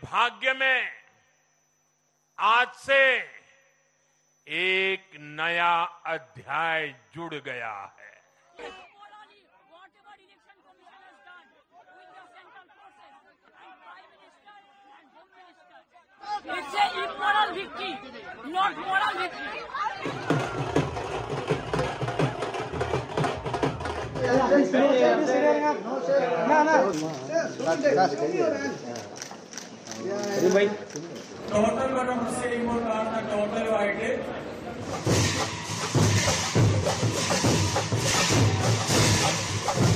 भाग्य में आज से एक नया अध्याय जुड़ गया है। It's an immoral victory, not moral victory. Total വടം മുസ്ലിം ടോട്ടൽ ആയിട്ട്